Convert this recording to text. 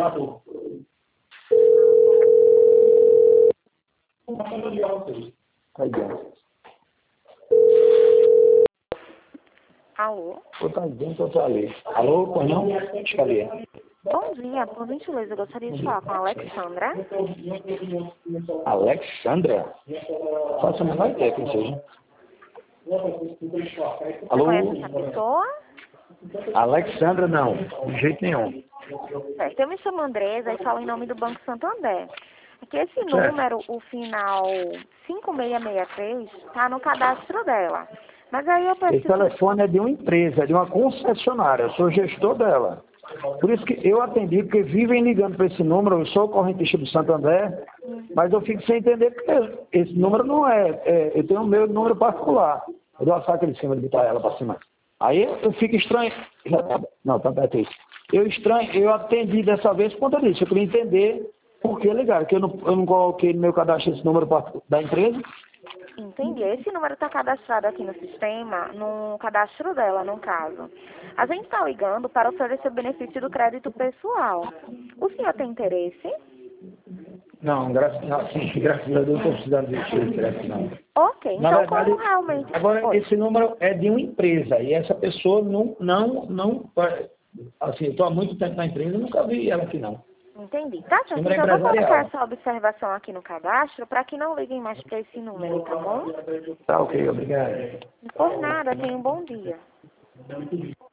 Aí dentro. Alô? Ou tá dentro ou tá ali. Alô, pois não? Escalei. Bom dia, por gentileza, eu gostaria de falar com a Alexandra. Alexandra? Faça a menor ideia quem seja. Alô? Conhece essa pessoa? Alexandra não, de jeito nenhum. Certo, eu me chamo Andresa e falo em nome do Banco Santander. Aqui esse Certo. número, o final 5663, está no cadastro dela. Mas aí eu Esse preciso... telefone é de uma empresa, é de uma concessionária, eu sou gestor dela. Por isso que eu atendi, porque vivem ligando para esse número, eu sou correntista do Santander, mas eu fico sem entender porque esse número não eu tenho o meu número particular. Eu dou a saca de cima de botar ela para cima. Aí eu fico estranho. Não, tá perto isso. Eu atendi dessa vez por conta disso. Eu queria entender por que ligaram, que eu não coloquei no meu cadastro esse número da empresa. Entendi. Esse número está cadastrado aqui no sistema, no cadastro dela, no caso. A gente está ligando para oferecer o benefício do crédito pessoal. O senhor tem interesse? Não, graças a Deus, eu não estou precisando de crédito, não. Ok, Na então verdade, como realmente... agora Oi. esse número é de uma empresa e essa pessoa não assim, eu estou há muito tempo na empresa e nunca vi ela aqui não. Entendi. Tá Esse certo, número é então eu vou colocar empresarial. essa observação aqui no cadastro para que não liguem mais para esse número, tá bom? Tá ok, obrigado. Por nada, tenha um bom dia.